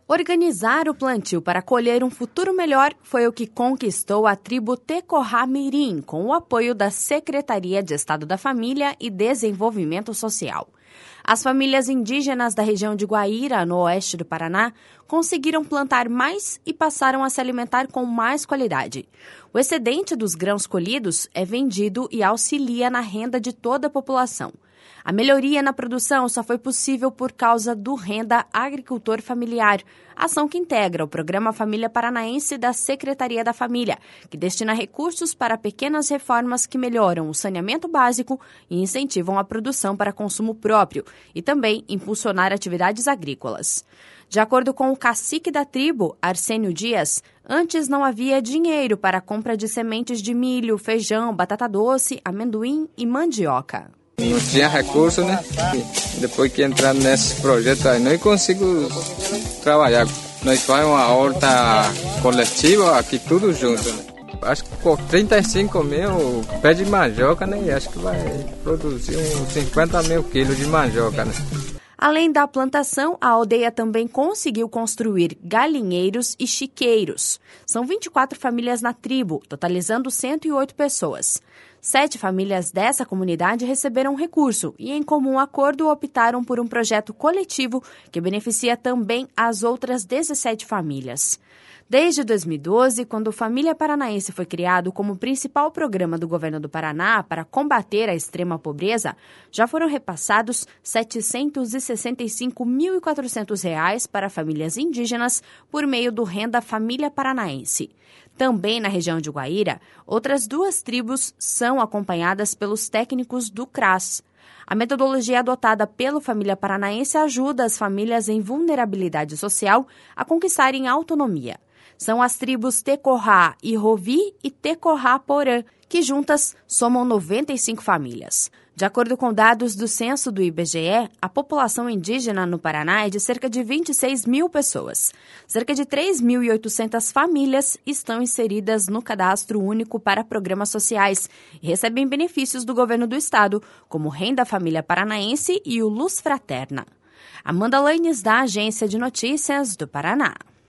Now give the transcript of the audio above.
Organizar o plantio para colher um futuro melhor foi o que conquistou a tribo Tecorrá-Mirim, com o apoio da Secretaria de Estado da Família e Desenvolvimento Social. As famílias indígenas da região de Guaíra, no oeste do Paraná, conseguiram plantar mais e passaram a se alimentar com mais qualidade. O excedente dos grãos colhidos é vendido e auxilia na renda de toda a população. A melhoria na produção só foi possível por causa do Renda Agricultor Familiar, ação que integra o Programa Família Paranaense da Secretaria da Família, que destina recursos para pequenas reformas que melhoram o saneamento básico e incentivam a produção para consumo próprio e também impulsionar atividades agrícolas. De acordo com o cacique da tribo, Arsênio Dias, antes não havia dinheiro para a compra de sementes de milho, feijão, batata doce, amendoim e mandioca. Não tinha recurso, né? E depois que entrar nesse projeto aí, nós conseguimos trabalhar. Nós fazemos uma horta coletiva aqui, tudo junto, né? Acho que com 35 mil pé de mandioca, né? E acho que vai produzir uns 50 mil quilos de mandioca, né? Além da plantação, a aldeia também conseguiu construir galinheiros e chiqueiros. São 24 famílias na tribo, totalizando 108 pessoas. 7 famílias dessa comunidade receberam recurso e, em comum acordo, optaram por um projeto coletivo que beneficia também as outras 17 famílias. Desde 2012, quando o Família Paranaense foi criado como principal programa do governo do Paraná para combater a extrema pobreza, já foram repassados R$ 765.400 para famílias indígenas por meio do Renda Família Paranaense. Também na região de Guaíra, outras 2 tribos são acompanhadas pelos técnicos do CRAS. A metodologia adotada pelo Família Paranaense ajuda as famílias em vulnerabilidade social a conquistarem autonomia. São as tribos Tecorrá e Rovi e Tecorrá-Porã, que juntas somam 95 famílias. De acordo com dados do censo do IBGE, a população indígena no Paraná é de cerca de 26 mil pessoas. Cerca de 3.800 famílias estão inseridas no Cadastro Único para Programas Sociais e recebem benefícios do governo do estado, como Renda Família Paranaense e o Luz Fraterna. Amanda Lanes, da Agência de Notícias do Paraná.